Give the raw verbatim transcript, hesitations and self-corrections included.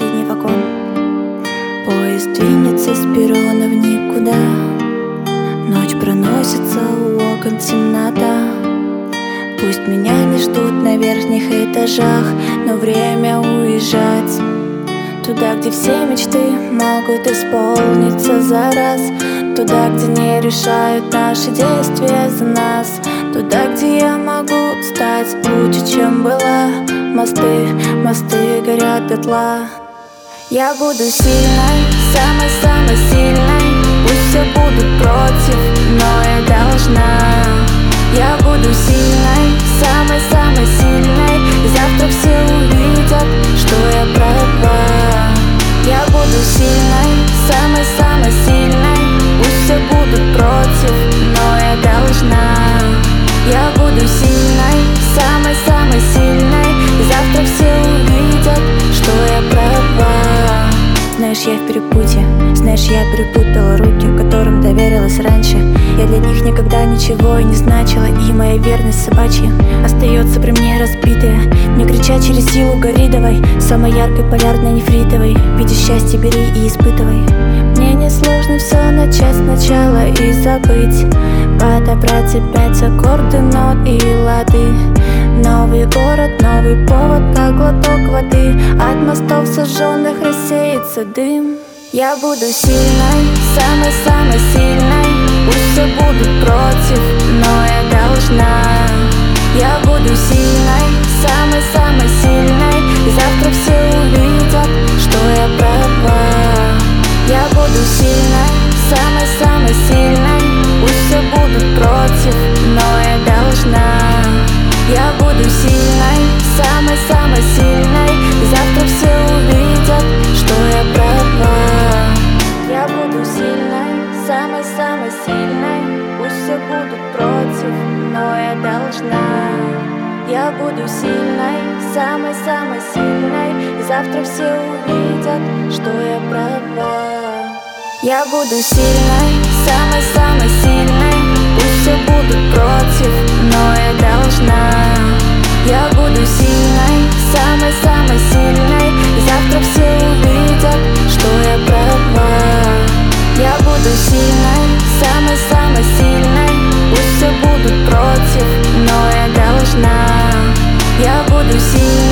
последний вагон. Поезд двинется с перрона в никуда. Ночь проносится, у окон темнота. Пусть меня не ждут на верхних этажах, но время уезжать туда, где все мечты могут исполниться за раз. Туда, где не решают наши действия за нас. Туда, где я могу стать лучше, чем была. Мосты, мосты горят дотла. Я буду сильной, самой-самой сильной. Пусть все будут против, но я должна. Я буду сильной, самой-самой сильной. И завтра все увидят, что я права. Я буду сильной, самой-самой сильной. Пусть все будут против, но я должна. Я буду сильной, самой-самой сильной. И завтра все увидят, что я права. Знаешь, я в перепутье, знаешь, я перепутала руки, которым доверилась раньше. Я для них никогда ничего и не значила, и моя верность собачья остается при мне разбитая. Мне кричат через силу: гори давай, самой яркой полярной нефритовой. Видишь счастье, бери и испытывай. Мне несложно все начать сначала и забыть, подобрать опять аккорды, нот и лады. Новый город, новый повод, как глоток воды. От мостов сожженных рассеется дым. Я буду сильной, самой-самой сильной. Пусть все будут против, но я должна. Я буду сильной, самой-самой сильной. И завтра все увидят, что я права. Я буду сильной, самой-самой сильной. Пусть все будут против, но я должна. Я буду сильной, самой-самой сильной. И завтра все увидят, что я права. Я буду сильной, самой-самой сильной. Пусть все будут против, но я должна. Я буду сильной, самой-самой сильной. И завтра все увидят, что я права. Я буду сильной, самой-самой сильной. Пусть все будут против, но я должна. Я буду сильной, самой-самой сильной. И завтра все увидят, что я права. Я буду сильной, самой-самой сильной. Пусть все будут против, но я должна. Я буду сильной.